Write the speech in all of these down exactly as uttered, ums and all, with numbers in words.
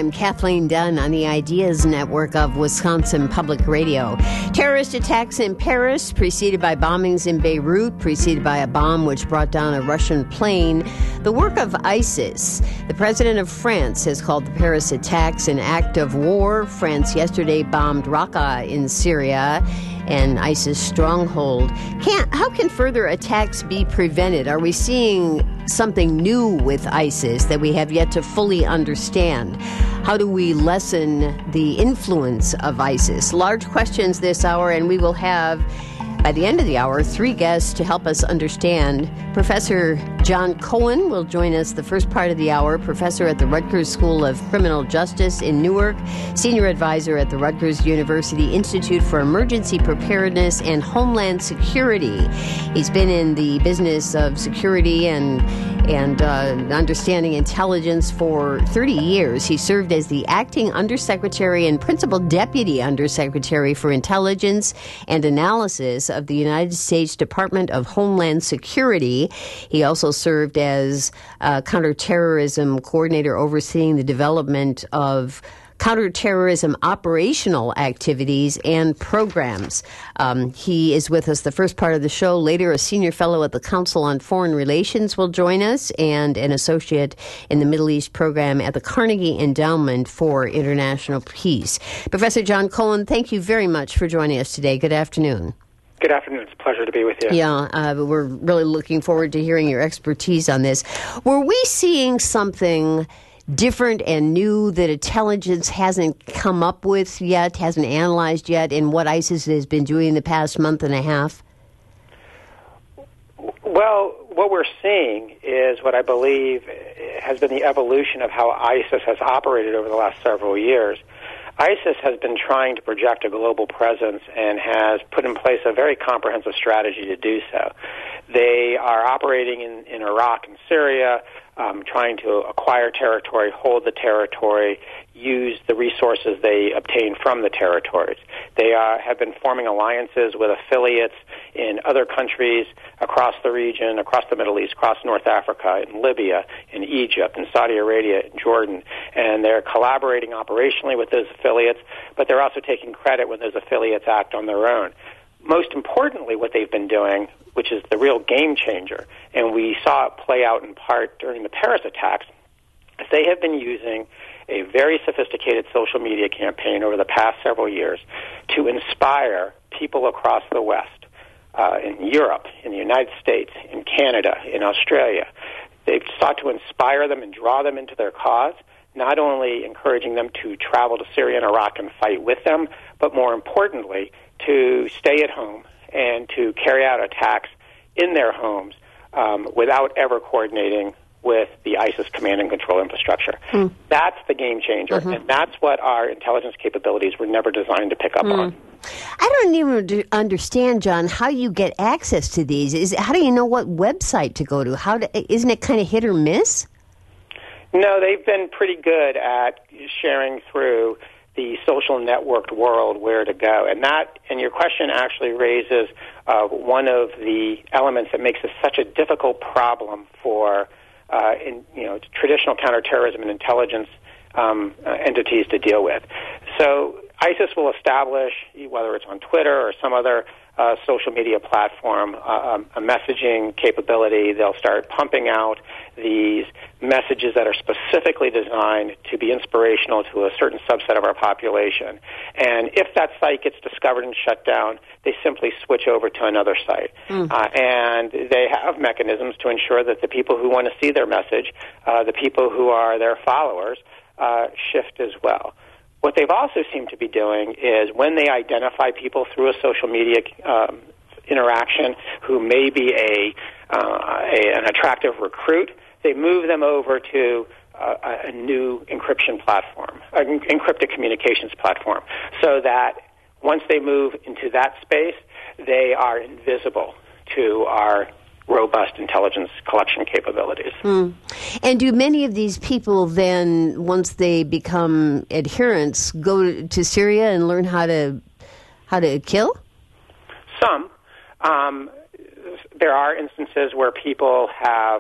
I'm Kathleen Dunn on the Ideas Network of Wisconsin Public Radio. Terrorist attacks in Paris, preceded by bombings in Beirut, preceded by a bomb which brought down a Russian plane. The work of ISIS. The president of France has called the Paris attacks an act of war. France yesterday bombed Raqqa in Syria, an ISIS stronghold. Can't, how can further attacks be prevented? Are we seeing something new with ISIS that we have yet to fully understand? How do we lessen the influence of ISIS? Large questions this hour, and we will have, by the end of the hour, three guests to help us understand. Professor John Cohen will join us the first part of the hour, professor at the Rutgers School of Criminal Justice in Newark, senior advisor at the Rutgers University Institute for Emergency Preparedness and Homeland Security. He's been in the business of security and and uh, understanding intelligence for thirty years. He served as the acting undersecretary and principal deputy undersecretary for intelligence and analysis of the United States Department of Homeland Security. He also served as uh, counterterrorism coordinator overseeing the development of counterterrorism operational activities and programs. Um, he is with us the first part of the show. Later, a senior fellow at the Council on Foreign Relations will join us, and an associate in the Middle East program at the Carnegie Endowment for International Peace. Professor John Cohen, thank you very much for joining us today. Good afternoon. Good afternoon. It's a pleasure to be with you. Yeah, uh, we're really looking forward to hearing your expertise on this. Were we seeing something different and new that intelligence hasn't come up with yet, hasn't analyzed yet, in what ISIS has been doing the past month and a half? Well, what we're seeing is what I believe has been the evolution of how ISIS has operated over the last several years. ISIS has been trying to project a global presence and has put in place a very comprehensive strategy to do so. They are operating in, in Iraq and Syria, um, trying to acquire territory, hold the territory, use the resources they obtain from the territories. They uh, have been forming alliances with affiliates in other countries across the region, across the Middle East, across North Africa, in Libya, in Egypt, in Saudi Arabia, in Jordan. And they're collaborating operationally with those affiliates, but they're also taking credit when those affiliates act on their own. Most importantly, what they've been doing, which is the real game changer, and we saw it play out in part during the Paris attacks, is they have been using a very sophisticated social media campaign over the past several years to inspire people across the West, uh, in Europe, in the United States, in Canada, in Australia. They've sought to inspire them and draw them into their cause, not only encouraging them to travel to Syria and Iraq and fight with them, but more importantly, to stay at home and to carry out attacks in their homes um, without ever coordinating with the ISIS command and control infrastructure. Mm. That's the game changer, mm-hmm. and that's what our intelligence capabilities were never designed to pick up mm. on. I don't even understand, John, how you get access to these. Is how do you know what website to go to? How do, isn't it kind of hit or miss? No, they've been pretty good at sharing through the social networked world where to go. And that, and your question actually raises uh, one of the elements that makes this such a difficult problem for uh, in, you know, traditional counterterrorism and intelligence um, uh, entities to deal with. So ISIS will establish, whether it's on Twitter or some other uh, social media platform, uh, um, a messaging capability. They'll start pumping out these messages that are specifically designed to be inspirational to a certain subset of our population. And if that site gets discovered and shut down, they simply switch over to another site. Mm. Uh, and they have mechanisms to ensure that the people who want to see their message, uh, the people who are their followers, uh, shift as well. What they've also seemed to be doing is when they identify people through a social media um, interaction who may be a, uh, a an attractive recruit, they move them over to uh, a new encryption platform, an encrypted communications platform, so that once they move into that space, they are invisible to our robust intelligence collection capabilities. Mm. And do many of these people then, once they become adherents, go to Syria and learn how to how to kill? Some. Um, there are instances where people have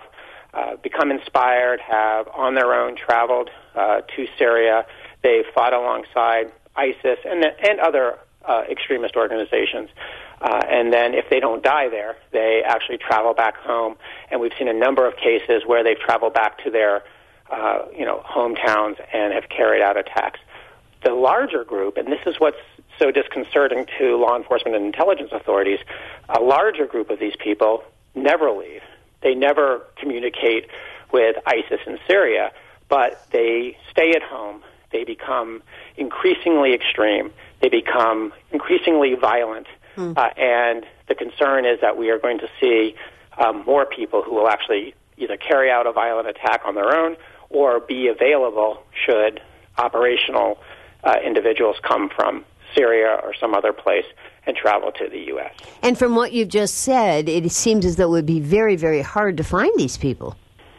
uh, become inspired, have on their own traveled uh, to Syria. They've fought alongside ISIS and, and other uh, extremist organizations. Uh, and then if they don't die there, they actually travel back home. And we've seen a number of cases where they've traveled back to their uh, you know, hometowns and have carried out attacks. The larger group, and this is what's so disconcerting to law enforcement and intelligence authorities, a larger group of these people never leave. They never communicate with ISIS in Syria, but they stay at home. They become increasingly extreme. They become increasingly violent. Mm. Uh, and the concern is that we are going to see um, more people who will actually either carry out a violent attack on their own or be available should operational uh, individuals come from Syria or some other place and travel to the U S. And from what you've just said, it seems as though it would be very, very hard to find these people.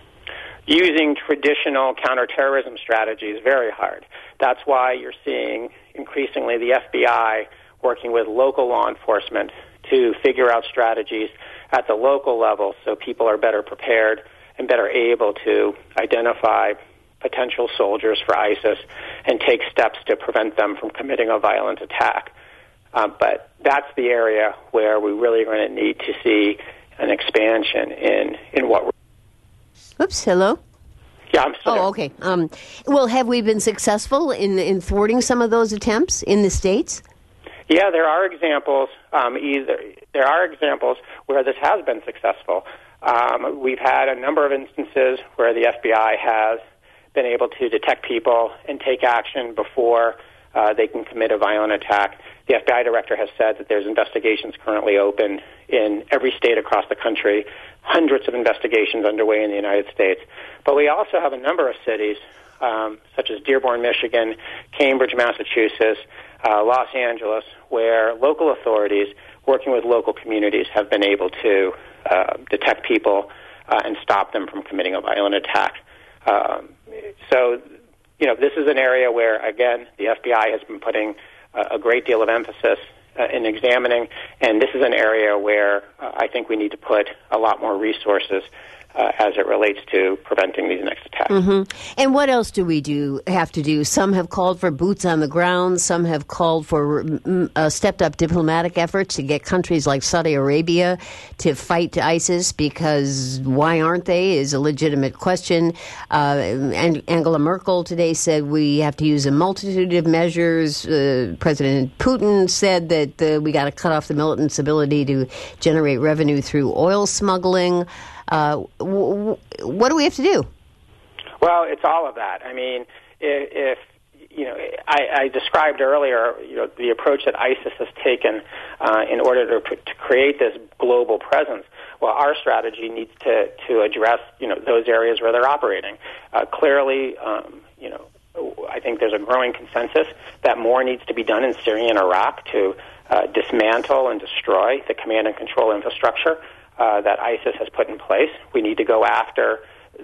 Using traditional counterterrorism strategies, very hard. That's why you're seeing increasingly the F B I working with local law enforcement to figure out strategies at the local level so people are better prepared and better able to identify potential soldiers for ISIS and take steps to prevent them from committing a violent attack. Uh, but that's the area where we really are going to need to see an expansion in, in what we're... Oops, hello? Yeah, I'm still Oh, there. okay. Um, well, have we been successful in, in thwarting some of those attempts in the States? Yeah, there are examples. Um, either there are examples where this has been successful. Um, we've had a number of instances where the F B I has been able to detect people and take action before uh, they can commit a violent attack. The F B I director has said that there's investigations currently open in every state across the country, hundreds of investigations underway in the United States. But we also have a number of cities, um, such as Dearborn, Michigan, Cambridge, Massachusetts, uh, Los Angeles, where local authorities working with local communities have been able to uh, detect people uh, and stop them from committing a violent attack. Um, so, you know, this is an area where, again, the F B I has been putting a great deal of emphasis uh, in examining, and this is an area where uh, I think we need to put a lot more resources uh, as it relates to preventing these next attacks. Mm-hmm. And what else do we do have to do? Some have called for boots on the ground. Some have called for uh, stepped-up diplomatic efforts to get countries like Saudi Arabia to fight ISIS, because why aren't they is a legitimate question. Uh, and Angela Merkel today said we have to use a multitude of measures. Uh, President Putin said that uh, we got to cut off the militant's ability to generate revenue through oil smuggling. Uh, w- w- what do we have to do? Well, it's all of that. I mean, if, if you know, I, I described earlier, you know, the approach that ISIS has taken uh, in order to, to create this global presence. Well, our strategy needs to, to address, you know, those areas where they're operating. Uh, clearly, um, you know, I think there's a growing consensus that more needs to be done in Syria and Iraq to uh, dismantle and destroy the command and control infrastructure uh, that ISIS has put in place. We need to go after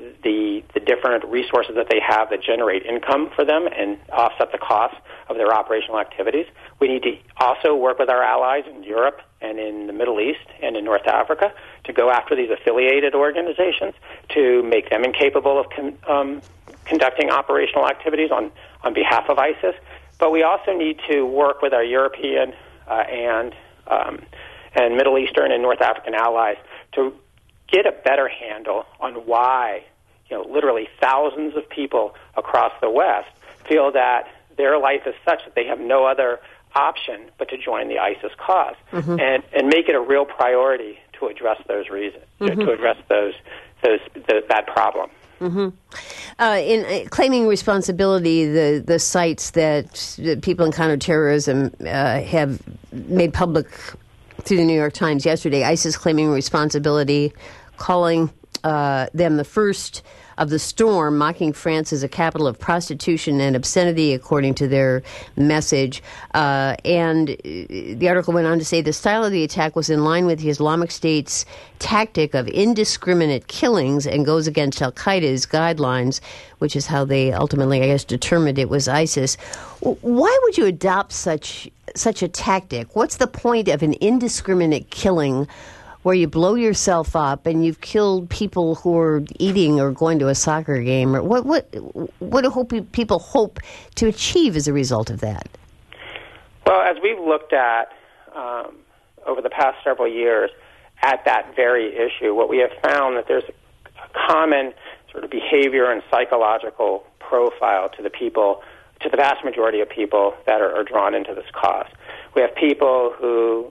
the the different resources that they have that generate income for them and offset the costs of their operational activities. We need to also work with our allies in Europe and in the Middle East and in North Africa to go after these affiliated organizations to make them incapable of con- um, conducting operational activities on, on behalf of ISIS. But we also need to work with our European uh, and um, and Middle Eastern and North African allies to get a better handle on why, you know, literally thousands of people across the West feel that their life is such that they have no other option but to join the ISIS cause, mm-hmm. and and make it a real priority to address those reasons, mm-hmm. to address those those the, that problem. Mm-hmm. Uh, in uh, claiming responsibility, the, the sites that, that people in counterterrorism uh, have made public through the New York Times yesterday, ISIS claiming responsibility, calling uh, them the first of the storm, mocking France as a capital of prostitution and obscenity, according to their message. Uh, and the article went on to say the style of the attack was in line with the Islamic State's tactic of indiscriminate killings and goes against al-Qaeda's guidelines, which is how they ultimately, I guess, determined it was ISIS. Why would you adopt such such a tactic? What's the point of an indiscriminate killing where you blow yourself up and you've killed people who are eating or going to a soccer game? Or what what what do hope people hope to achieve as a result of that? Well, as we've looked at um, over the past several years at that very issue, what we have found that there's a common sort of behavior and psychological profile to the people, to the vast majority of people that are, are drawn into this cause. We have people who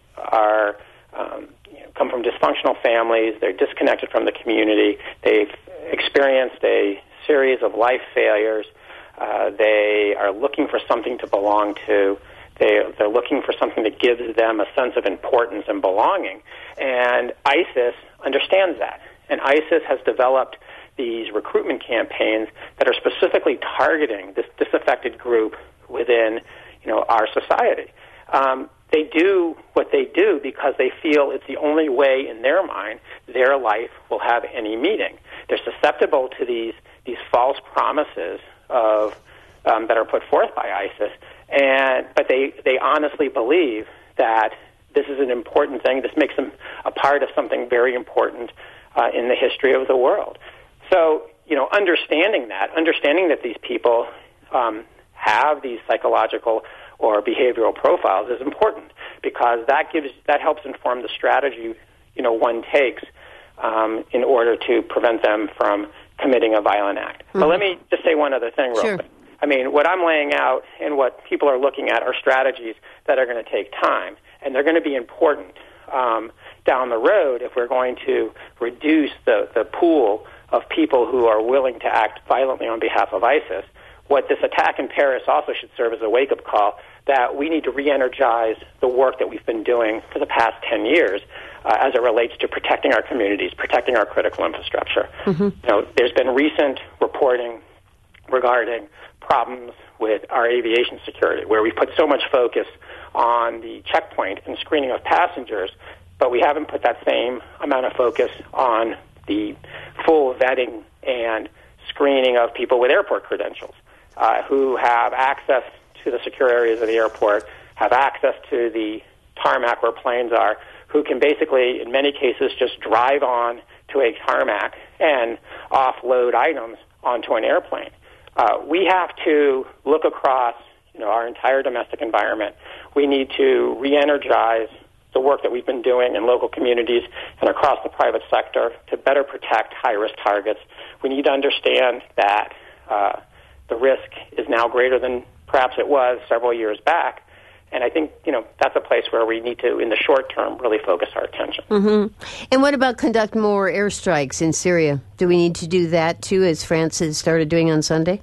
are um, you know, come from dysfunctional families. They're disconnected from the community. They've experienced a series of life failures. Uh, they are looking for something to belong to. They, they're looking for something that gives them a sense of importance and belonging. And ISIS understands that. And ISIS has developed these recruitment campaigns that are specifically targeting this disaffected group within, you know, our society. Um, they do what they do because they feel it's the only way in their mind their life will have any meaning. They're susceptible to these these false promises of um, that are put forth by ISIS, and but they, they honestly believe that this is an important thing. This makes them a part of something very important uh, in the history of the world. So, you know, understanding that, understanding that these people um, have these psychological or behavioral profiles is important because that gives that helps inform the strategy, you know, one takes um, in order to prevent them from committing a violent act. Mm-hmm. But let me just say one other thing real sure. quick. I mean, what I'm laying out and what people are looking at are strategies that are going to take time, and they're going to be important um, down the road if we're going to reduce the, the pool of people who are willing to act violently on behalf of ISIS. What this attack in Paris also should serve as a wake-up call that we need to re-energize the work that we've been doing for the past ten years uh, as it relates to protecting our communities, protecting our critical infrastructure. Mm-hmm. You know, there's been recent reporting regarding problems with our aviation security, where we've put so much focus on the checkpoint and screening of passengers, but we haven't put that same amount of focus on the full vetting and screening of people with airport credentials uh, who have access to the secure areas of the airport, have access to the tarmac where planes are, who can basically, in many cases, just drive on to a tarmac and offload items onto an airplane. Uh, we have to look across, you know, our entire domestic environment. We need to re-energize the work that we've been doing in local communities and across the private sector to better protect high-risk targets. We need to understand that uh, the risk is now greater than perhaps it was several years back. And I think, you know, that's a place where we need to, in the short term, really focus our attention. Mm-hmm. And what about conduct more airstrikes in Syria? Do we need to do that, too, as France has started doing on Sunday?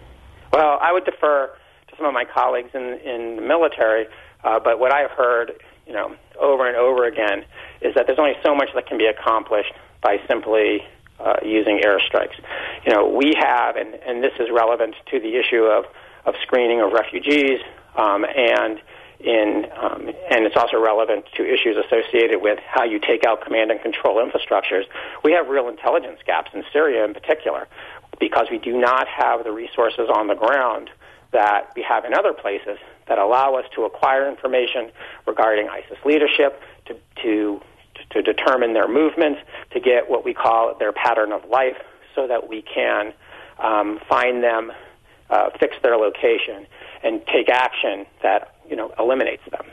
Well, I would defer to some of my colleagues in, in the military, uh, but what I've heard, you know, over and over again is that there's only so much that can be accomplished by simply uh, using airstrikes. You know, we have, and, and this is relevant to the issue of, of screening of refugees, um, and in um, and it's also relevant to issues associated with how you take out command and control infrastructures. We have real intelligence gaps in Syria in particular because we do not have the resources on the ground that we have in other places that allow us to acquire information regarding ISIS leadership, to to to determine their movements, to get what we call their pattern of life so that we can um, find them, uh, fix their location, and take action that, you know, eliminates them.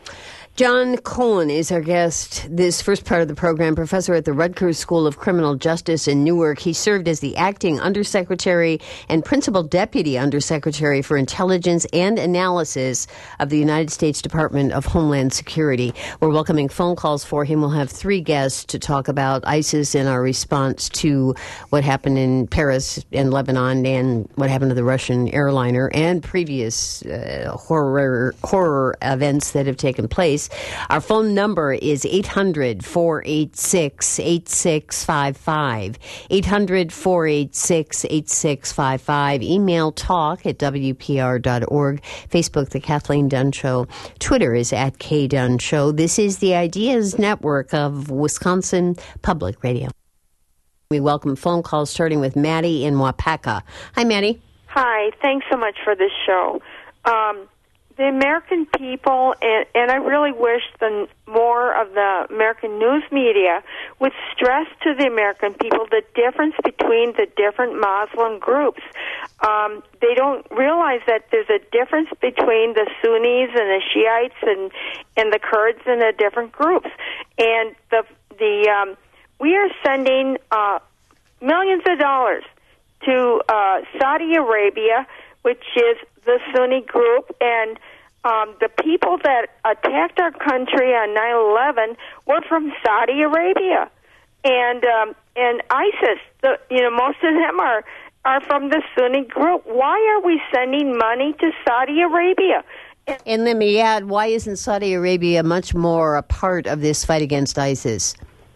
John Cohen is our guest this first part of the program, professor at the Rutgers School of Criminal Justice in Newark. He served as the acting undersecretary and principal deputy undersecretary for intelligence and analysis of the United States Department of Homeland Security. We're welcoming phone calls for him. We'll have three guests to talk about ISIS and our response to what happened in Paris and Lebanon and what happened to the Russian airliner and previous uh, horror horror events that have taken place. Our phone number is eight hundred, four eight six, eight six five five, eight hundred, four eight six, eight six five five. Email talk at W P R dot org. Facebook, The Kathleen Dunn Show. Twitter is at K Dunn Show. This is the Ideas Network of Wisconsin Public Radio. We welcome phone calls starting with Maddie in Wapaka. Hi, Maddie. Hi. Thanks so much for this show. Um, the American people, and, and I really wish the more of the American news media would stress to the American people the difference between the different Muslim groups. Um, they don't realize that there's a difference between the Sunnis and the Shiites and, and the Kurds and the different groups. And the the um, we are sending uh, millions of dollars to uh, Saudi Arabia, which is the Sunni group, and um, the people that attacked our country on nine eleven were from Saudi Arabia, and um, and ISIS. The, you know, most of them are are from the Sunni group. Why are we sending money to Saudi Arabia? And, and let me add, why isn't Saudi Arabia much more a part of this fight against ISIS?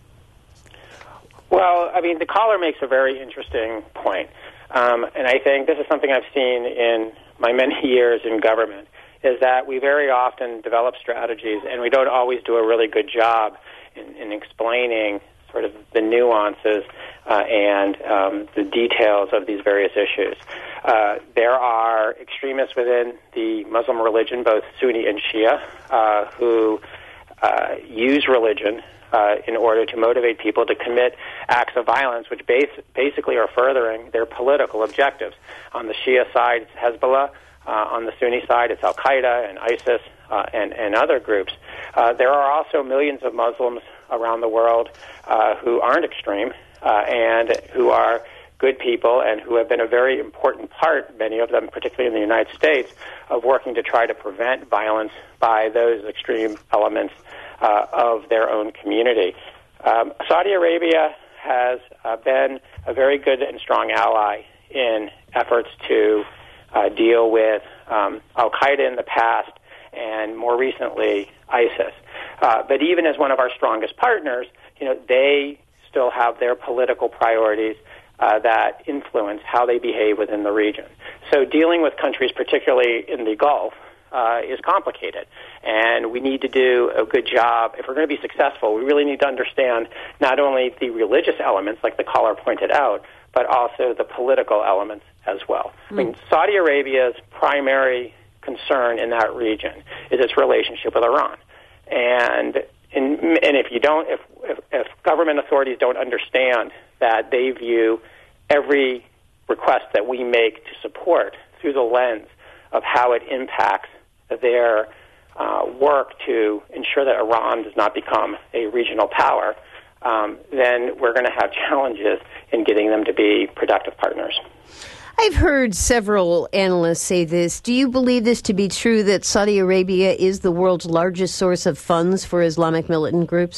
Well, I mean, the caller makes a very interesting point. Um, and I think this is something I've seen in my many years in government, is that we very often develop strategies and we don't always do a really good job in, in explaining sort of the nuances uh, and um, the details of these various issues. Uh, there are extremists within the Muslim religion, both Sunni and Shia, uh, who uh, use religion Uh, in order to motivate people to commit acts of violence, which base, basically are furthering their political objectives. On the Shia side, it's Hezbollah. Uh, on the Sunni side, it's Al-Qaeda and ISIS uh, and, and other groups. Uh, there are also millions of Muslims around the world uh, who aren't extreme uh, and who are good people and who have been a very important part, many of them, particularly in the United States, of working to try to prevent violence by those extreme elements uh, of their own community. Um, Saudi Arabia has uh, been a very good and strong ally in efforts to uh, deal with um, Al-Qaeda in the past and more recently ISIS. Uh, but even as one of our strongest partners, you know, they still have their political priorities Uh, that influence how they behave within the region. So dealing with countries, particularly in the Gulf, uh, is complicated. And we need to do a good job. If we're going to be successful, we really need to understand not only the religious elements, like the caller pointed out, but also the political elements as well. Mm. I mean, Saudi Arabia's primary concern in that region is its relationship with Iran. And in, and if you don't, if, if, if government authorities don't understand that they view every request that we make to support through the lens of how it impacts their uh, work to ensure that Iran does not become a regional power, um, then we're going to have challenges in getting them to be productive partners. I've heard several analysts say this. Do you believe this to be true, that Saudi Arabia is the world's largest source of funds for Islamic militant groups?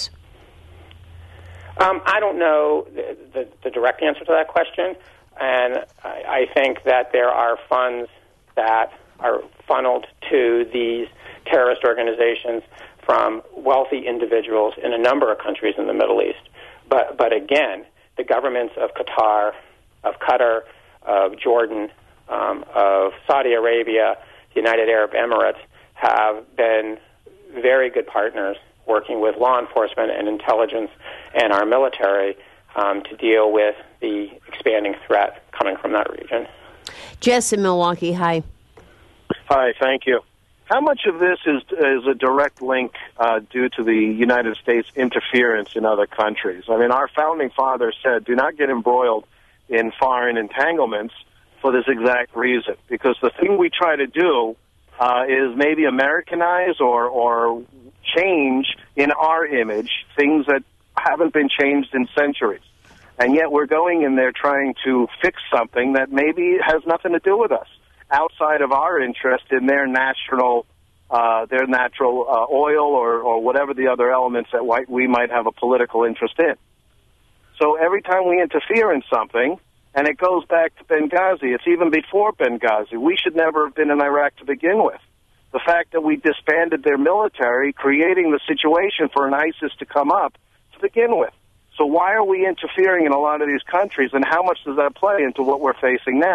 Um, I don't know the, the, the direct answer to that question, and I, I think that there are funds that are funneled to these terrorist organizations from wealthy individuals in a number of countries in the Middle East. But, but again, the governments of Qatar, of Qatar, of Jordan, um, of Saudi Arabia, the United Arab Emirates have been very good partners working with law enforcement and intelligence and our military um, to deal with the expanding threat coming from that region. Jess in Milwaukee, hi. Hi, thank you. How much of this is is a direct link uh, due to the United States interference in other countries? I mean, our founding fathers said, do not get embroiled in foreign entanglements for this exact reason, because the thing we try to do uh, is maybe Americanize or, or change in our image things that haven't been changed in centuries. And yet we're going in there trying to fix something that maybe has nothing to do with us, outside of our interest in their national, uh, their natural uh, oil or, or whatever the other elements that we might have a political interest in. So every time we interfere in something, and it goes back to Benghazi, it's even before Benghazi, we should never have been in Iraq to begin with. The fact that we disbanded their military, creating the situation for an ISIS to come up to begin with. So why are we interfering in a lot of these countries, and how much does that play into what we're facing now?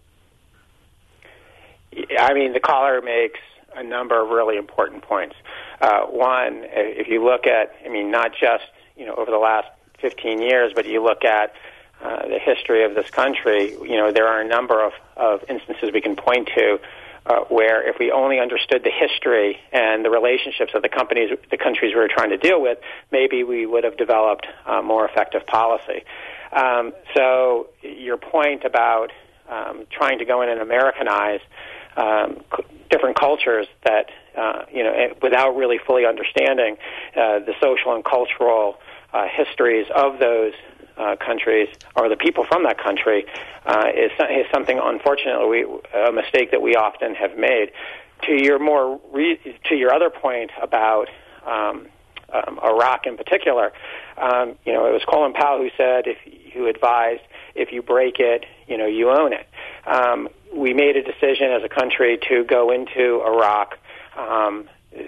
I mean, the caller makes a number of really important points. Uh, one, if you look at, I mean, not just, you know, over the last fifteen years, but you look at uh, the history of this country, you know, there are a number of, of instances we can point to uh, where if we only understood the history and the relationships of the companies, the countries we were trying to deal with, maybe we would have developed uh, more effective policy. Um, so your point about um, trying to go in and Americanize um, c- different cultures that, uh, you know, without really fully understanding uh, the social and cultural uh, histories of those uh, countries or the people from that country uh, is, is something, unfortunately, we, a mistake that we often have made. To your more re- to your other point about um, um, Iraq in particular, um, you know, it was Colin Powell who said, if who advised, if you break it, you know, you own it. Um, we made a decision as a country to go into Iraq um,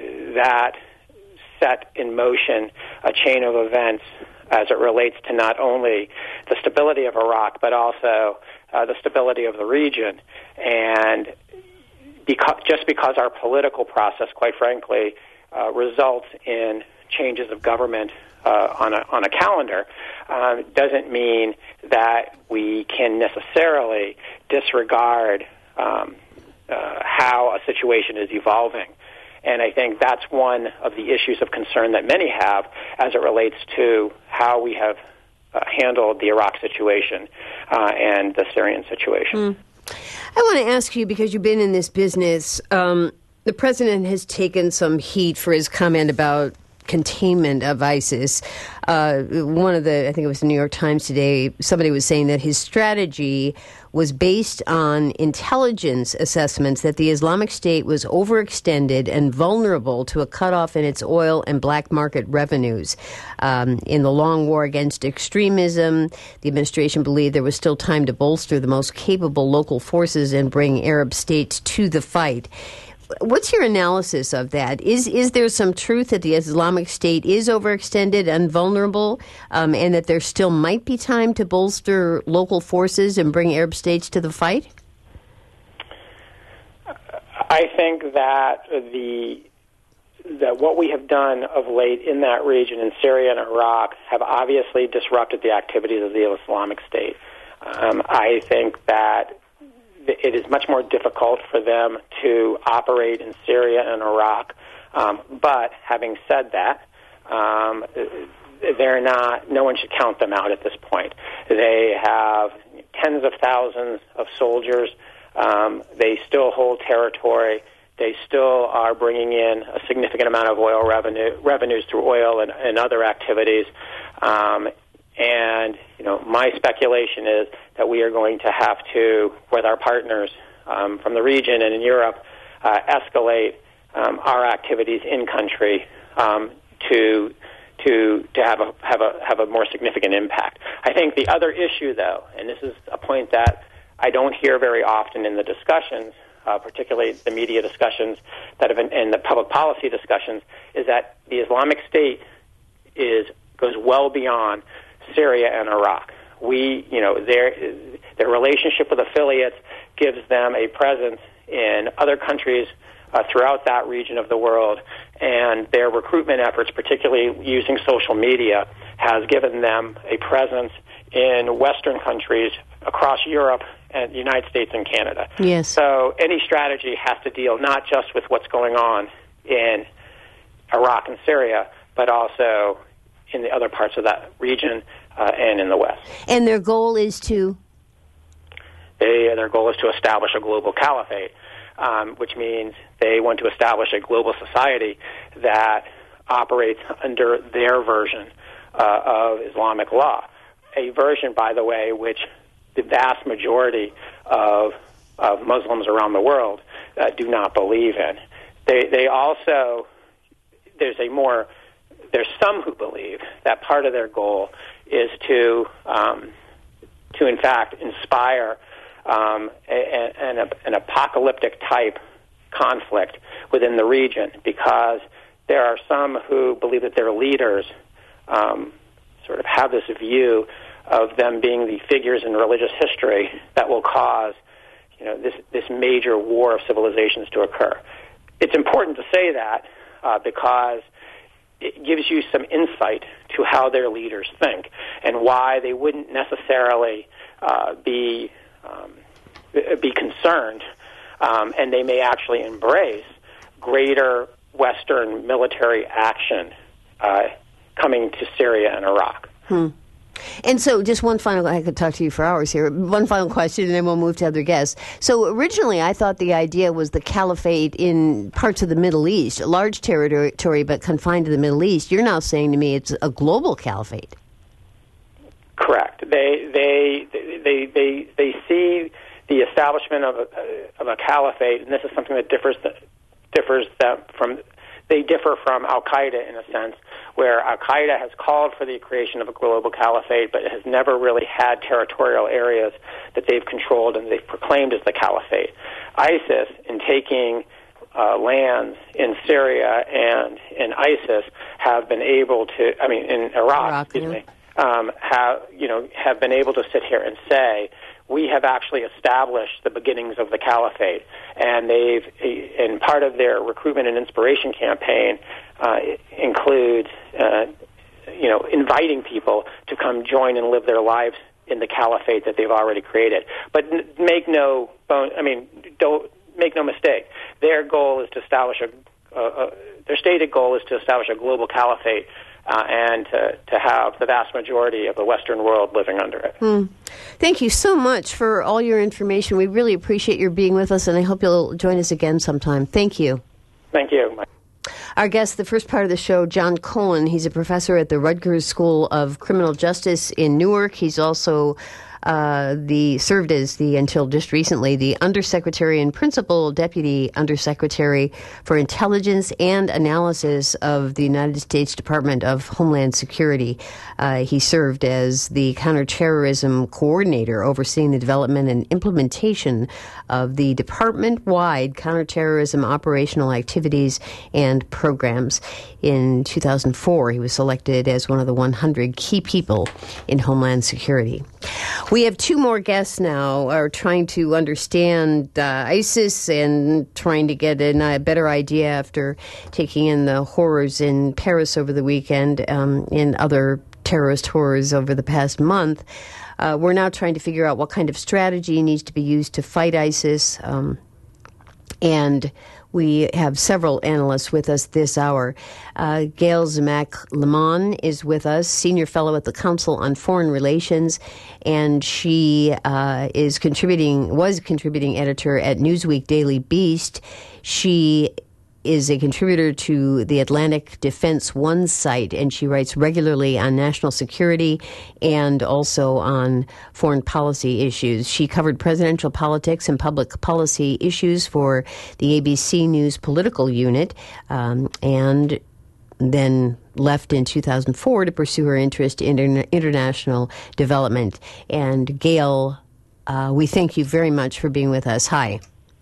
that set in motion a chain of events as it relates to not only the stability of Iraq, but also uh, the stability of the region. And because, just because our political process, quite frankly, uh, results in changes of government uh, on a on a calendar, um, doesn't mean that we can necessarily disregard um, uh, how a situation is evolving. And I think that's one of the issues of concern that many have as it relates to how we have uh, handled the Iraq situation uh, and the Syrian situation. Mm. I want to ask you, because you've been in this business, um, the president has taken some heat for his comment about containment of ISIS. Uh, one of the, I think it was the New York Times today, somebody was saying that his strategy was based on intelligence assessments that the Islamic State was overextended and vulnerable to a cutoff in its oil and black market revenues. Um, in the long war against extremism, the administration believed there was still time to bolster the most capable local forces and bring Arab states to the fight. What's your analysis of that? Is is there some truth that the Islamic State is overextended and vulnerable, um, and that there still might be time to bolster local forces and bring Arab states to the fight? I think that the that what we have done of late in that region, in Syria and Iraq, have obviously disrupted the activities of the Islamic State. Um, I think that it is much more difficult for them to operate in Syria and Iraq. Um, but having said that, um, they're not, no one should count them out at this point. They have tens of thousands of soldiers. Um, they still hold territory. They still are bringing in a significant amount of oil revenue, revenues through oil and, and other activities. Um, And, you know, my speculation is that we are going to have to, with our partners um, from the region and in Europe, uh, escalate um, our activities in country um, to to to have a have a have a more significant impact. I think the other issue, though, and this is a point that I don't hear very often in the discussions, uh, particularly the media discussions that have been, and the public policy discussions, is that the Islamic State is goes well beyond Syria and Iraq. We, you know, their their relationship with affiliates gives them a presence in other countries uh, throughout that region of the world, and their recruitment efforts, particularly using social media, has given them a presence in Western countries across Europe and the United States and Canada. Yes. So any strategy has to deal not just with what's going on in Iraq and Syria, but also in the other parts of that region uh, and in the West. And their goal is to? They, their goal is to establish a global caliphate, um, which means they want to establish a global society that operates under their version uh, of Islamic law. A version, by the way, which the vast majority of, of Muslims around the world uh, do not believe in. They, they also, there's a more There's some who believe that part of their goal is to, um, to in fact, inspire um, a, an, an apocalyptic type conflict within the region, because there are some who believe that their leaders um, sort of have this view of them being the figures in religious history that will cause, you know, this this major war of civilizations to occur. It's important to say that uh, because it gives you some insight to how their leaders think and why they wouldn't necessarily uh, be um, be concerned um, and they may actually embrace greater Western military action uh, coming to Syria and Iraq. Hmm. And so just one final, I could talk to you for hours here, one final question and then we'll move to other guests. So originally I thought the idea was the caliphate in parts of the Middle East, a large territory but confined to the Middle East. You're now saying to me it's a global caliphate. Correct. They they they they they see the establishment of a, of a caliphate, and this is something that differs differs them from. They differ from Al-Qaeda in a sense, where Al-Qaeda has called for the creation of a global caliphate, but has never really had territorial areas that they've controlled and they've proclaimed as the caliphate. ISIS, in taking uh, lands in Syria and in ISIS, have been able to, I mean, in Iraq, Iraq excuse yeah. me, um, have, you know, have been able to sit here and say, we have actually established the beginnings of the caliphate, and they've, and part of their recruitment and inspiration campaign uh, includes, uh, you know, inviting people to come join and live their lives in the caliphate that they've already created. But n- make no, I mean, don't make no mistake. Their goal is to establish a, a, a their stated goal is to establish a global caliphate. Uh, and to, to have the vast majority of the Western world living under it. Hmm. Thank you so much for all your information. We really appreciate your being with us, and I hope you'll join us again sometime. Thank you. Thank you. Our guest, the first part of the show, John Cohen. He's a professor at the Rutgers School of Criminal Justice in Newark. He's also Uh, the served as the, until just recently, the Undersecretary and Principal Deputy Undersecretary for Intelligence and Analysis of the United States Department of Homeland Security. Uh, he served as the Counterterrorism Coordinator, overseeing the development and implementation of the department-wide counterterrorism operational activities and programs. In two thousand four, he was selected as one of the one hundred key people in Homeland Security. We have two more guests now, are trying to understand uh, ISIS and trying to get a, a better idea after taking in the horrors in Paris over the weekend um, and other terrorist horrors over the past month. Uh, we're now trying to figure out what kind of strategy needs to be used to fight ISIS. Um, and we have several analysts with us this hour. Uh, Gail Zimak-Lemon is with us, Senior Fellow at the Council on Foreign Relations, and she uh, is contributing, was contributing editor at Newsweek Daily Beast. She is a contributor to the Atlantic Defense One site, and she writes regularly on national security and also on foreign policy issues. She covered presidential politics and public policy issues for the A B C News political unit, um, and then left in two thousand four to pursue her interest in inter- international development. And Gail, uh, we thank you very much for being with us. Hi.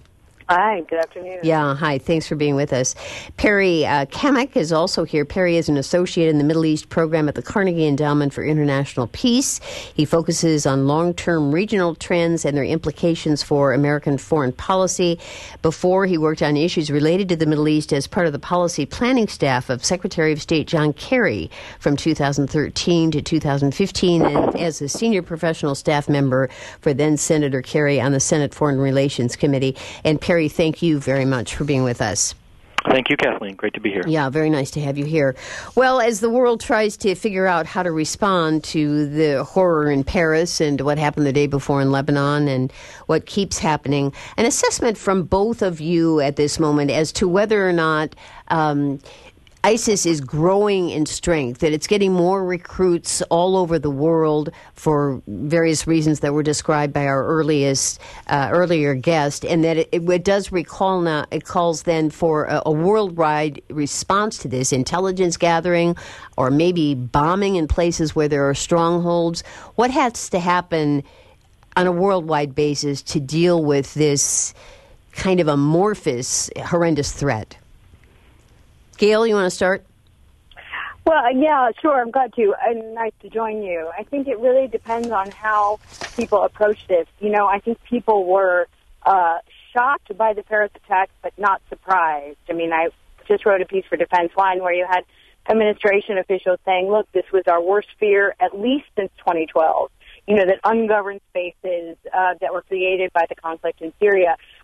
Hi, good afternoon. Yeah, hi. Thanks for being with us. Perry uh, Kamek is also here. Perry is an associate in the Middle East program at the Carnegie Endowment for International Peace. He focuses on long-term regional trends and their implications for American foreign policy. Before, he worked on issues related to the Middle East as part of the policy planning staff of Secretary of State John Kerry from two thousand thirteen to two thousand fifteen, and as a senior professional staff member for then Senator Kerry on the Senate Foreign Relations Committee. And Perry, thank you very much for being with us. Thank you, Kathleen. Great to be here. Yeah, very nice to have you here. Well, as the world tries to figure out how to respond to the horror in Paris and what happened the day before in Lebanon and what keeps happening, an assessment from both of you at this moment as to whether or not um, ISIS is growing in strength, that it's getting more recruits all over the world for various reasons that were described by our earliest, uh, earlier guest, and that it, it does recall now, it calls then for a, a worldwide response to this, intelligence gathering, or maybe bombing in places where there are strongholds. What has to happen on a worldwide basis to deal with this kind of amorphous, horrendous threat? Gail, you want to start? Well, yeah, sure. I'm glad to. And nice to join you. I think it really depends on how people approach this. You know, I think people were uh, shocked by the Paris attacks, but not surprised. I mean, I just wrote a piece for Defense Line where you had administration officials saying, look, this was our worst fear at least since twenty twelve. You know, that ungoverned spaces uh, that were created by the conflict in Syria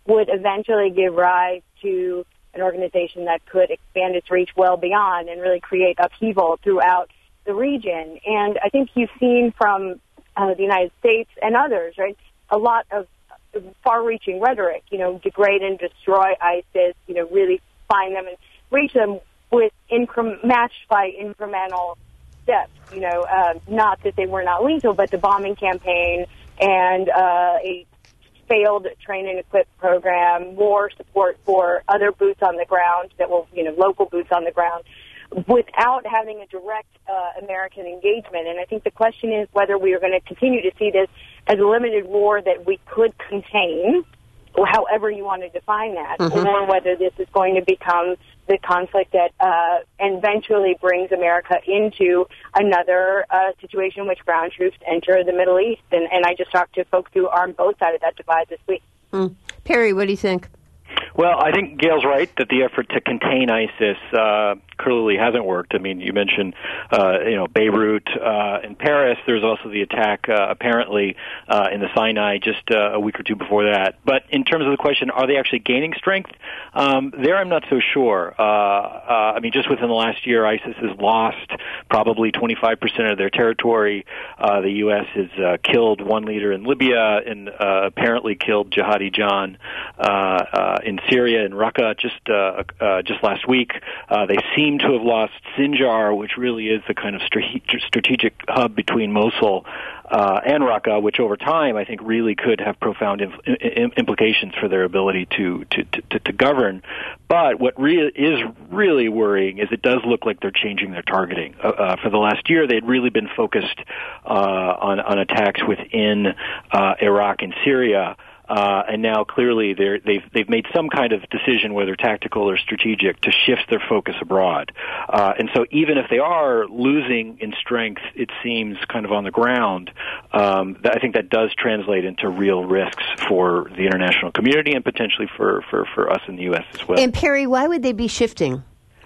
would eventually give rise to an organization that could expand its reach well beyond and really create upheaval throughout the region. And I think you've seen from uh, the United States and others, right, a lot of far-reaching rhetoric, you know, degrade and destroy ISIS, you know, really find them and reach them with incre- matched by incremental steps, you know, uh, not that they were not lethal, but the bombing campaign and uh, a failed train and equip program, more support for other boots on the ground that will, you know, local boots on the ground, without having a direct uh, American engagement. And I think the question is whether we are going to continue to see this as a limited war that we could contain, or however you want to define that, mm-hmm. or whether this is going to become the conflict that uh, eventually brings America into another uh, situation in which ground troops enter the Middle East. And, and I just talked to folks who are on both sides of that divide this week. Mm. Perry, what do you think? Well, I think Gail's right that the effort to contain ISIS uh, clearly hasn't worked. I mean, you mentioned, uh, you know, Beirut uh, and Paris. There's also the attack, uh, apparently, uh, in the Sinai just uh, a week or two before that. But in terms of the question, are they actually gaining strength? Um, there, I'm not so sure. Uh, uh, I mean, just within the last year, ISIS has lost probably twenty-five percent of their territory. Uh, the U S has uh, killed one leader in Libya and uh, apparently killed Jihadi John uh, uh, in Syria and Raqqa just uh, uh, just last week. Uh, they seem to have lost Sinjar, which really is the kind of strate- strategic hub between Mosul uh, and Raqqa, which over time I think really could have profound inf- im- implications for their ability to to, to, to govern. But what re- is really worrying is it does look like they're changing their targeting. Uh, uh, for the last year, they'd really been focused uh, on, on attacks within uh, Iraq and Syria. Uh, and now clearly they're, they've they've made some kind of decision, whether tactical or strategic, to shift their focus abroad. Uh, and so even if they are losing in strength, it seems kind of on the ground, um, that I think that does translate into real risks for the international community and potentially for, for, for us in the U S as well. And Perry, why would they be shifting?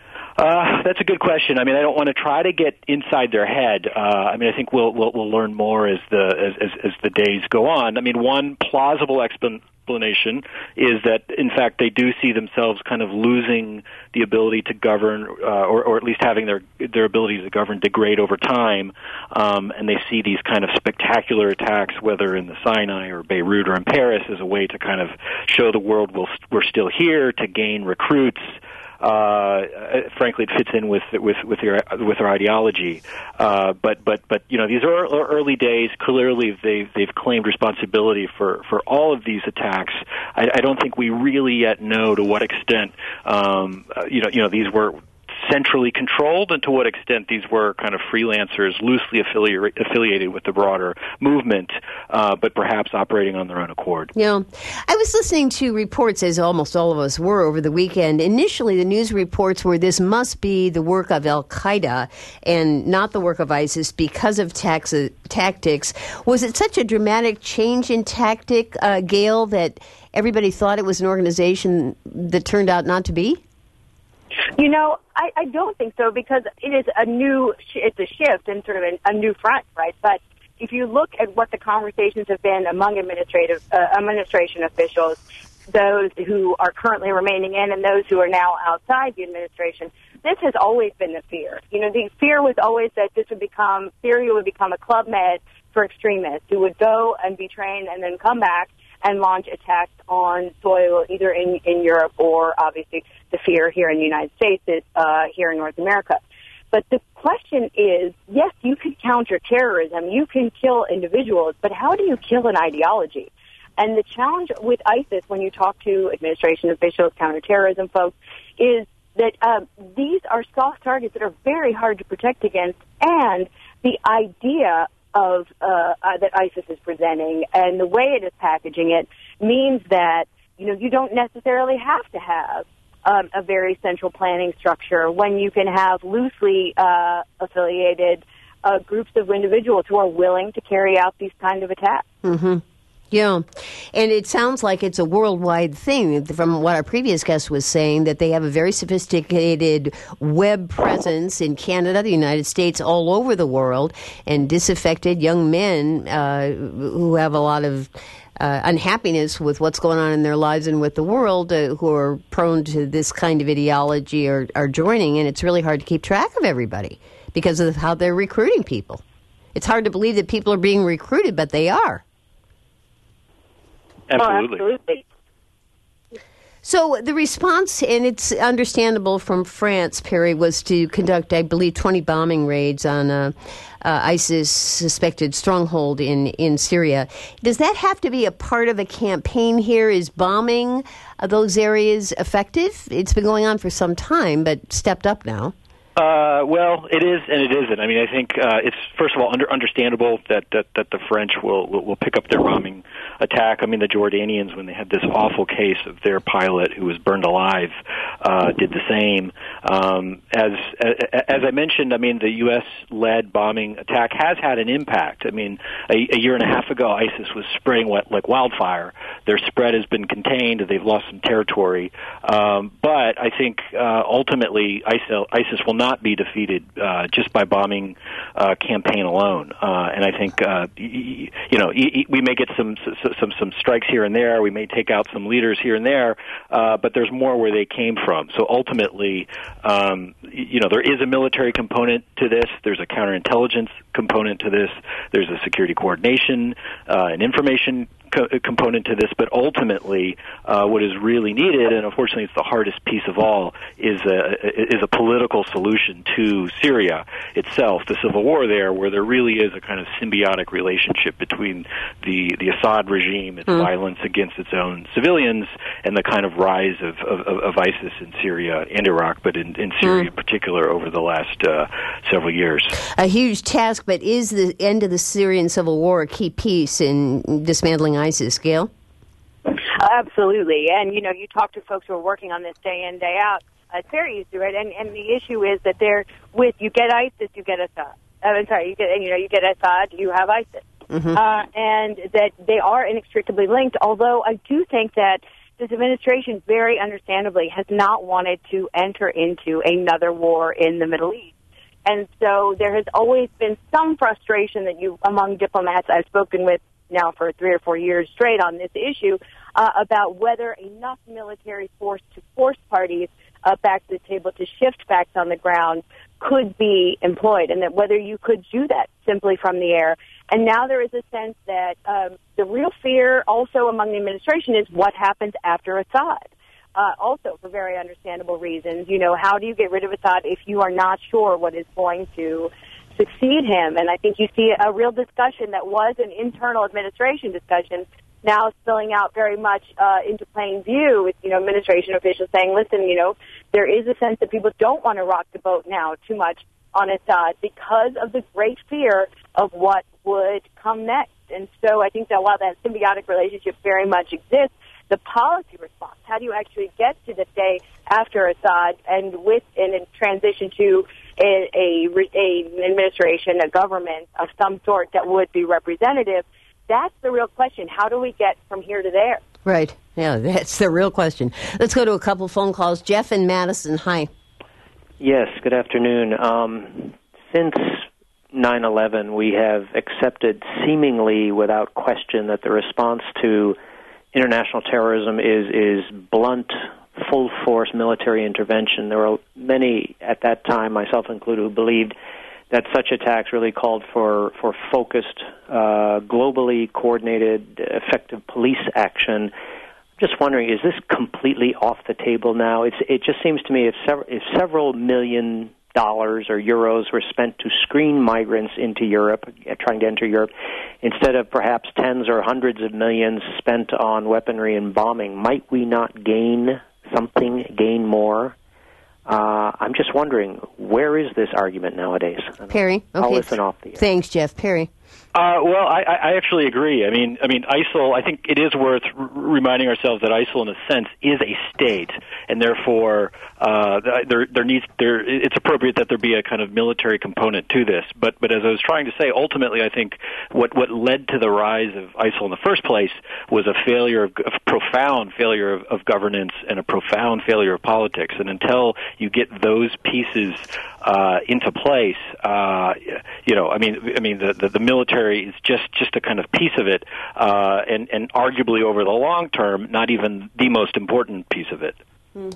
Uh, that's a good question. I mean, I don't want to try to get inside their head. Uh, I mean, I think we'll, we'll we'll learn more as the as, as as the days go on. I mean, one plausible explanation is that, in fact, they do see themselves kind of losing the ability to govern, uh, or, or at least having their their ability to govern degrade over time, um, and they see these kind of spectacular attacks, whether in the Sinai or Beirut or in Paris, as a way to kind of show the world we'll, we're still here, to gain recruits. Uh, frankly, it fits in with with with their with their ideology. Uh, but but but you know, these are early days. Clearly, they've they've claimed responsibility for, for all of these attacks. I, I don't think we really yet know to what extent um, you know you know these were centrally controlled, and to what extent these were kind of freelancers loosely affiliated affiliated with the broader movement, uh, but perhaps operating on their own accord. Yeah. I was listening to reports, as almost all of us were over the weekend. Initially, the news reports were this must be the work of Al-Qaeda and not the work of ISIS because of tax- tactics. Was it such a dramatic change in tactic, uh, Gail, that everybody thought it was an organization that turned out not to be? You know, I, I don't think so, because it is a new, it's a shift and sort of a, a new front, right? But if you look at what the conversations have been among administrative uh, administration officials, those who are currently remaining in and those who are now outside the administration, this has always been the fear. You know, the fear was always that this would become, Syria would become a Club Med for extremists who would go and be trained and then come back and launch attacks on soil, either in, in Europe or, obviously, the fear here in the United States is uh, here in North America. But the question is, yes, you can counter terrorism, you can kill individuals, but how do you kill an ideology? And the challenge with ISIS, when you talk to administration officials, counterterrorism folks, is that uh, these are soft targets that are very hard to protect against, and the idea of uh, uh, that ISIS is presenting and the way it is packaging it means that, you know, you don't necessarily have to have um, a very central planning structure when you can have loosely uh, affiliated uh, groups of individuals who are willing to carry out these kind of attacks. Mm-hmm. Yeah, and it sounds like it's a worldwide thing from what our previous guest was saying, that they have a very sophisticated web presence in Canada, the United States, all over the world, and disaffected young men uh, who have a lot of uh, unhappiness with what's going on in their lives and with the world, uh, who are prone to this kind of ideology are, are joining, and it's really hard to keep track of everybody because of how they're recruiting people. It's hard to believe that people are being recruited, but they are. Absolutely. Oh, absolutely. So the response, and it's understandable from France, Perry, was to conduct, I believe, twenty bombing raids on a uh, ISIS suspected stronghold in, in Syria. Does that have to be a part of a campaign here? Is bombing uh, those areas effective? It's been going on for some time, but stepped up now. Uh, well, it is and it isn't. I mean, I think uh, it's first of all under, understandable that, that, that the French will, will will pick up their bombing attack. I mean, the Jordanians, when they had this awful case of their pilot who was burned alive, uh, did the same. Um, as as I mentioned, I mean, the U S-led bombing attack has had an impact. I mean, a, a year and a half ago, ISIS was spreading like wildfire. Their spread has been contained. They've lost some territory. Um, but I think uh, ultimately ISIL, ISIS will not be defeated uh, just by bombing uh, campaign alone. Uh, and I think uh, y- you know y- we may get some some some strikes here and there. We may take out some leaders here and there, uh, but there's more where they came from. So ultimately, um, you know, there is a military component to this. There's a counterintelligence component to this. There's a security coordination, uh, an information co- component to this. But ultimately, uh, what is really needed, and unfortunately it's the hardest piece of all, is a is a political solution to Syria itself, the civil war there, where there really is a kind of symbiotic relationship between the, the Assad regime, its mm. violence against its own civilians, and the kind of rise of, of, of ISIS in Syria and Iraq, but in, in Syria mm. in particular over the last uh, several years. A huge task, but is the end of the Syrian civil war a key piece in dismantling ISIS, Gail? Absolutely. And, you know, you talk to folks who are working on this day in, day out. Uh, Terry used to it, and, and the issue is that they're with, you get ISIS, you get Assad. Uh, I'm sorry, you get, you know, you get Assad, you have ISIS. Mm-hmm. Uh, and that they are inextricably linked, although I do think that this administration, very understandably, has not wanted to enter into another war in the Middle East. And so there has always been some frustration that you, among diplomats I've spoken with now for three or four years straight on this issue, uh, about whether enough military force to force parties uh, back to the table to shift facts on the ground could be employed, and that whether you could do that simply from the air. And now there is a sense that um, the real fear also among the administration is what happens after Assad. Uh, also, for very understandable reasons, you know, how do you get rid of Assad if you are not sure what is going to succeed him? And I think you see a real discussion that was an internal administration discussion now spilling out very much uh, into plain view with, you know, administration officials saying, listen, you know, there is a sense that people don't want to rock the boat now too much on Assad because of the great fear of what would come next. And so I think that while that symbiotic relationship very much exists, the policy response, how do you actually get to the day after Assad and with and in transition to a, a, a an administration, a government of some sort that would be representative? That's the real question. How do we get from here to there? Right. Yeah, that's the real question. Let's go to a couple phone calls. Jeff in Madison. Hi. Yes, good afternoon. Um, since nine eleven, we have accepted seemingly without question that the response to international terrorism is, is blunt, full-force military intervention. There were many at that time, myself included, who believed that such attacks really called for, for focused, uh, globally coordinated, effective police action. I'm just wondering, is this completely off the table now? It's, it just seems to me if, sev- if several million dollars or euros were spent to screen migrants into Europe, uh, trying to enter Europe, instead of perhaps tens or hundreds of millions spent on weaponry and bombing, might we not gain something, gain more? Uh, I'm just wondering, where is this argument nowadays? Perry, okay. I'll listen off the air. Thanks, Jeff. Perry. Uh, well, I, I actually agree. I mean, I mean, ISIL. I think it is worth r- reminding ourselves that ISIL, in a sense, is a state, and therefore, uh, there there needs there. It's appropriate that there be a kind of military component to this. But but as I was trying to say, ultimately, I think what what led to the rise of ISIL in the first place was a failure of a profound failure of, of governance and a profound failure of politics. And until you get those pieces uh, into place, uh, you know, I mean, I mean, the the, the military is just, just a kind of piece of it, uh, and, and arguably over the long term, not even the most important piece of it. Hmm.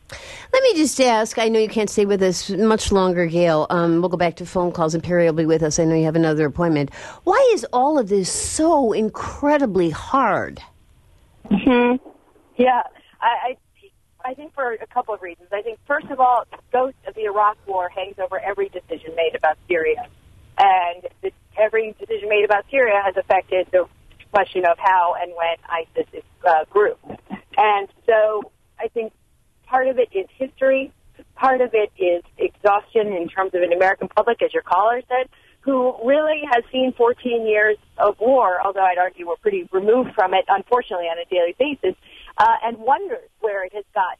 Let me just ask, I know you can't stay with us much longer, Gail. Um, we'll go back to phone calls, and Perry will be with us. I know you have another appointment. Why is all of this so incredibly hard? Mm-hmm. Yeah, I, I, I think for a couple of reasons. I think, first of all, the ghost of the Iraq War hangs over every decision made about Syria. And the, every decision made about Syria has affected the question of how and when ISIS is, uh, grew. And so I think part of it is history. Part of it is exhaustion in terms of an American public, as your caller said, who really has seen fourteen years of war, although I'd argue we're pretty removed from it, unfortunately, on a daily basis, uh, and wonders where it has gotten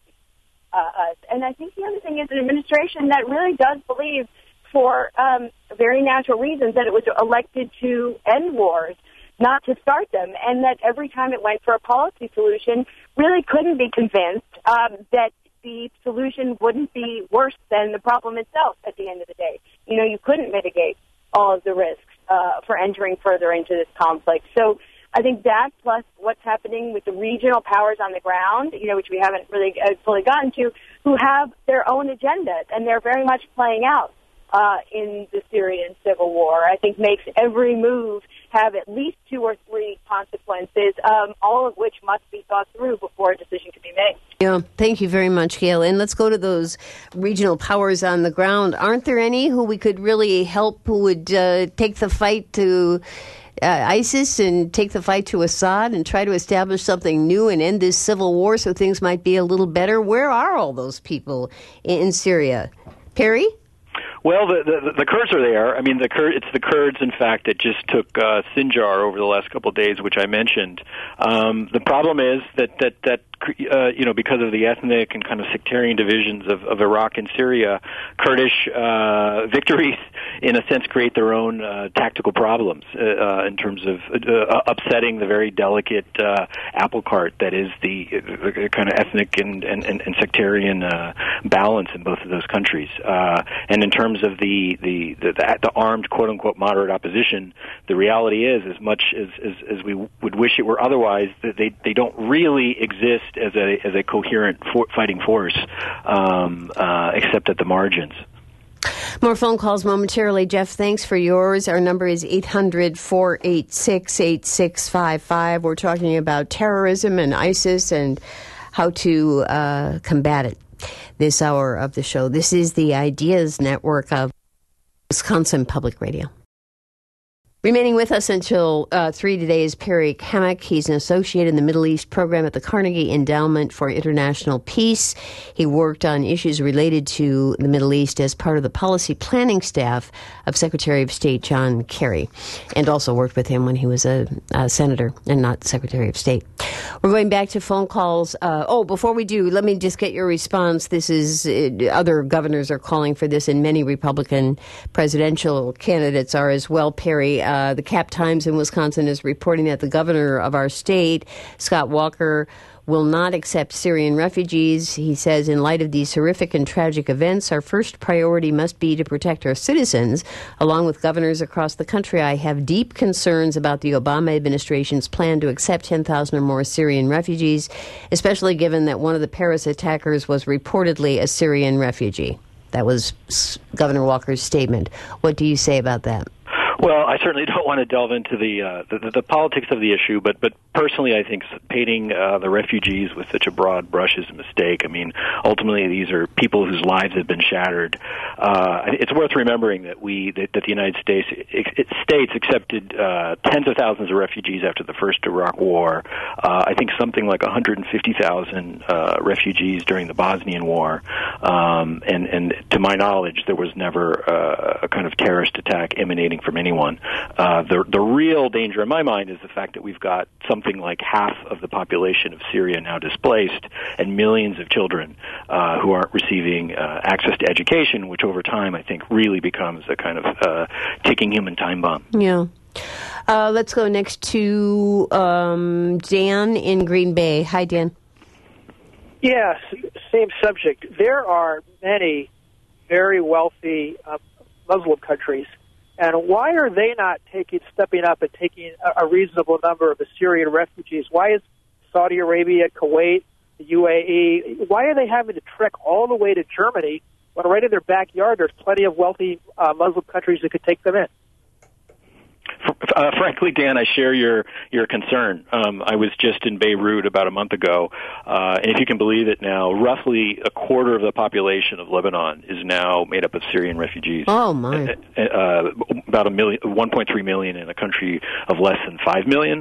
uh, us. And I think the other thing is an administration that really does believe, for um, very natural reasons, that it was elected to end wars, not to start them, and that every time it went for a policy solution, really couldn't be convinced um, that the solution wouldn't be worse than the problem itself at the end of the day. You know, you couldn't mitigate all of the risks uh, for entering further into this conflict. So I think that, plus what's happening with the regional powers on the ground, you know, which we haven't really uh, fully gotten to, who have their own agendas, and they're very much playing out Uh, in the Syrian civil war, I think makes every move have at least two or three consequences, um, all of which must be thought through before a decision can be made. Yeah, thank you very much, Gail. And let's go to those regional powers on the ground. Aren't there any who we could really help, who would uh, take the fight to uh, ISIS and take the fight to Assad and try to establish something new and end this civil war so things might be a little better? Where are all those people in Syria? Perry? Well, the, the the Kurds are there. I mean, the Kur- it's the Kurds, in fact, that just took uh, Sinjar over the last couple of days, which I mentioned. Um, the problem is that that that uh, you know, because of the ethnic and kind of sectarian divisions of, of Iraq and Syria, Kurdish uh, victories, in a sense, create their own uh, tactical problems uh, uh, in terms of uh, upsetting the very delicate uh, apple cart that is the, the kind of ethnic and and, and sectarian uh, balance in both of those countries. Uh, and in terms of the the, the the armed quote unquote moderate opposition, the reality is, as much as as, as we would wish it were otherwise, that they they don't really exist as a as a coherent for, fighting force, um, uh, except at the margins. More phone calls momentarily. Jeff, thanks for yours. Our number is eight hundred, four eight six, eight six five five. We're talking about terrorism and ISIS and how to uh, combat it this hour of the show. This is the Ideas Network of Wisconsin Public Radio. Remaining with us until uh, three today is Perry Kammack. He's an associate in the Middle East program at the Carnegie Endowment for International Peace. He worked on issues related to the Middle East as part of the policy planning staff of Secretary of State John Kerry, and also worked with him when he was a, a senator and not Secretary of State. We're going back to phone calls. Uh, oh, before we do, let me just get your response. This is, uh, other governors are calling for this, and many Republican presidential candidates are as well, Perry. Uh, the Cap Times in Wisconsin is reporting that the governor of our state, Scott Walker, will not accept Syrian refugees. He says, in light of these horrific and tragic events, our first priority must be to protect our citizens. Along with governors across the country, I have deep concerns about the Obama administration's plan to accept ten thousand or more Syrian refugees, especially given that one of the Paris attackers was reportedly a Syrian refugee. That was Governor Walker's statement. What do you say about that? Well, I certainly don't want to delve into the, uh, the the politics of the issue, but but personally, I think painting uh, the refugees with such a broad brush is a mistake. I mean, ultimately, these are people whose lives have been shattered. Uh, it's worth remembering that we that, that the United States it, States accepted uh, tens of thousands of refugees after the first Iraq War. Uh, I think something like one hundred fifty thousand uh, refugees during the Bosnian War, um, and and to my knowledge, there was never uh, a kind of terrorist attack emanating from any anyone. Uh, the the real danger in my mind is the fact that we've got something like half of the population of Syria now displaced, and millions of children uh, who aren't receiving uh, access to education, which over time I think really becomes a kind of uh, ticking human time bomb. Yeah. Uh, let's go next to um, Dan in Green Bay. Hi, Dan. Yes, same subject. There are many very wealthy uh, Muslim countries, and why are they not taking, stepping up and taking a, a reasonable number of the Syrian refugees? Why is Saudi Arabia, Kuwait, the U A E, why are they having to trek all the way to Germany when right in their backyard there's plenty of wealthy uh, Muslim countries that could take them in? Uh, frankly, Dan, I share your your concern. Um, I was just in Beirut about a month ago, uh, and if you can believe it now, roughly a quarter of the population of Lebanon is now made up of Syrian refugees. Oh, my. Uh, uh, about a million, one point three million in a country of less than five million.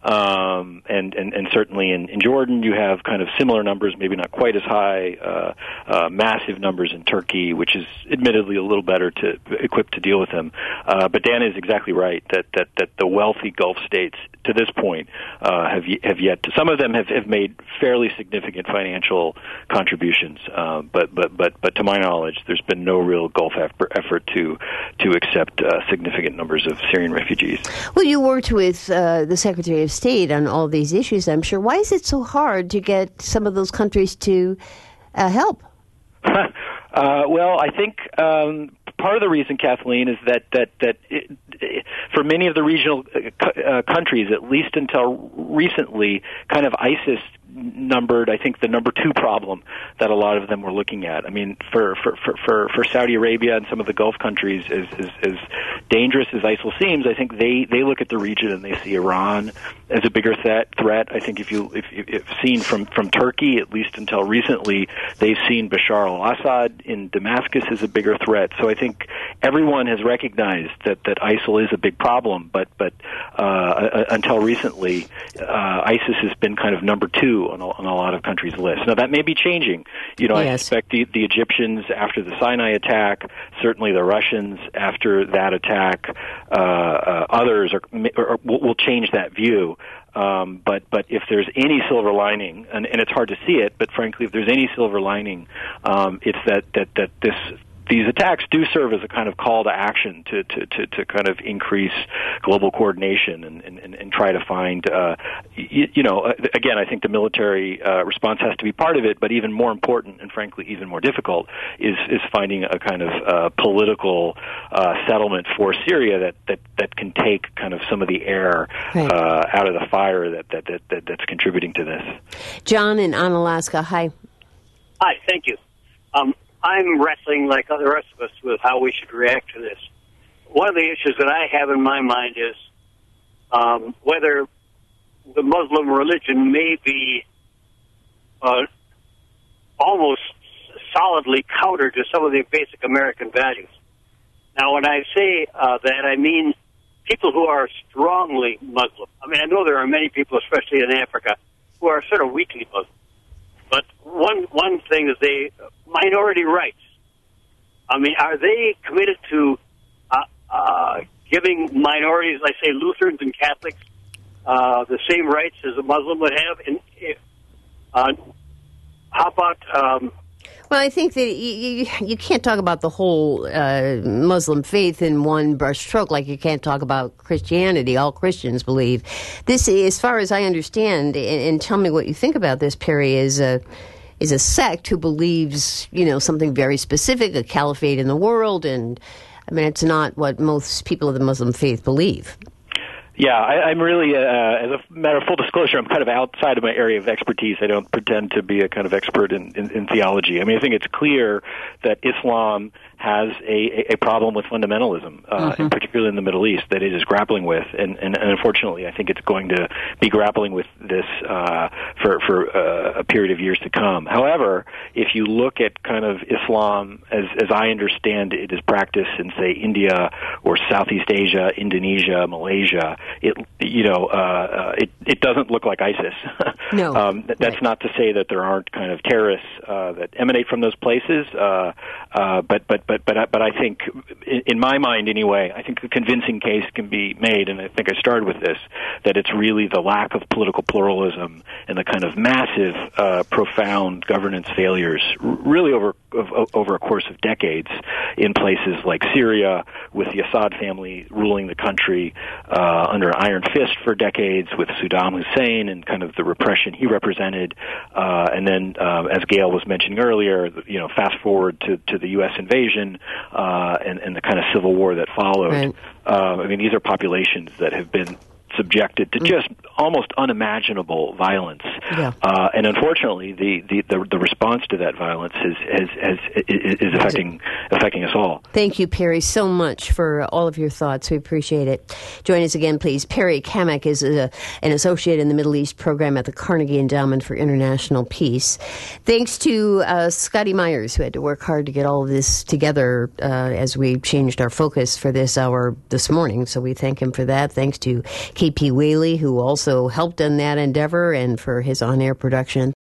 Um, and, and, and certainly in, in Jordan, you have kind of similar numbers, maybe not quite as high, uh, uh, massive numbers in Turkey, which is admittedly a little better to equipped to deal with them. Uh, but Dan is exactly right that that, that the wealthy Gulf states to this point uh, have have yet to. Some of them have, have made fairly significant financial contributions, uh, but but but but to my knowledge, there's been no real Gulf effort to to accept uh, significant numbers of Syrian refugees. Well, you worked with uh, the Secretary of State on all these issues, I'm sure. Why is it so hard to get some of those countries to uh, help? uh, well, I think. Um, Part of the reason, Kathleen, is that that that it, it, for many of the regional uh, countries, at least until recently, kind of ISIS numbered, I think, the number two problem that a lot of them were looking at. I mean, for for for, for, for Saudi Arabia and some of the Gulf countries, as, as as dangerous as ISIL seems, I think they, they look at the region and they see Iran as a bigger threat. Threat. I think if you if you've seen from from Turkey, at least until recently, they've seen Bashar al-Assad in Damascus as a bigger threat. So I think everyone has recognized that, that ISIL is a big problem, but but uh, until recently, uh, ISIS has been kind of number two on a, on a lot of countries' lists. Now that may be changing. You know, yes. I suspect the, the Egyptians after the Sinai attack, certainly the Russians after that attack, uh, uh, others are, are, will change that view. Um, but but if there's any silver lining, and, and it's hard to see it, but frankly, if there's any silver lining, um, it's that that that this. These attacks do serve as a kind of call to action to, to, to, to kind of increase global coordination and, and, and try to find, uh, you, you know, again, I think the military uh, response has to be part of it, but even more important and frankly even more difficult is, is finding a kind of uh, political uh, settlement for Syria that, that, that can take kind of some of the air right. uh, out of the fire that, that, that, that, that's contributing to this. John in Onalaska, hi. Hi, thank you. Um, I'm wrestling, like the rest of us, with how we should react to this. One of the issues that I have in my mind is um, whether the Muslim religion may be uh, almost solidly counter to some of the basic American values. Now, when I say uh, that, I mean people who are strongly Muslim. I mean, I know there are many people, especially in Africa, who are sort of weakly Muslim. But one one thing is they minority rights. I mean, are they committed to uh, uh, giving minorities, like say Lutherans and Catholics, uh, the same rights as a Muslim would have? And uh, how about? Um, well, I think that you, you can't talk about the whole uh, Muslim faith in one brushstroke, like you can't talk about Christianity. All Christians believe this, as far as I understand, and, and tell me what you think about this, Perry, is a is a sect who believes, you know, something very specific, a caliphate in the world, and I mean, it's not what most people of the Muslim faith believe. Yeah, I, I'm really, uh, as a matter of full disclosure, I'm kind of outside of my area of expertise. I don't pretend to be a kind of expert in, in, in theology. I mean, I think it's clear that Islam has a, a problem with fundamentalism, uh, mm-hmm. particularly in the Middle East, that it is grappling with. And, and, and unfortunately, I think it's going to be grappling with this uh, for, for uh, a period of years to come. However, if you look at kind of Islam, as, as I understand it is practiced in, say, India or Southeast Asia, Indonesia, Malaysia, it, you know, uh, uh, it, it doesn't look like ISIS. No. um, that's right. Not to say that there aren't kind of terrorists uh, that emanate from those places, uh, uh, but, but but but I- but I think, in, in my mind anyway, I think a convincing case can be made, and I think I started with this, that it's really the lack of political pluralism and the kind of massive, uh, profound governance failures, r- really over of, over a course of decades, in places like Syria, with the Assad family ruling the country uh, under an iron fist for decades, with Saddam Hussein and kind of the repression he represented, uh, and then, uh, as Gail was mentioning earlier, you know, fast forward to, to the U S invasion uh, and, and the kind of civil war that followed. Right. Uh, I mean, these are populations that have been subjected to just almost unimaginable violence, yeah. uh, and unfortunately, the, the, the, the response to that violence is has, has, is, is affecting affecting us all. Thank you, Perry, so much for all of your thoughts. We appreciate it. Join us again, please. Perry Kamek is a, an associate in the Middle East program at the Carnegie Endowment for International Peace. Thanks to uh, Scotty Myers, who had to work hard to get all of this together uh, as we changed our focus for this hour this morning. So we thank him for that. Thanks to K P Whaley, who also helped in that endeavor, and for his on-air production.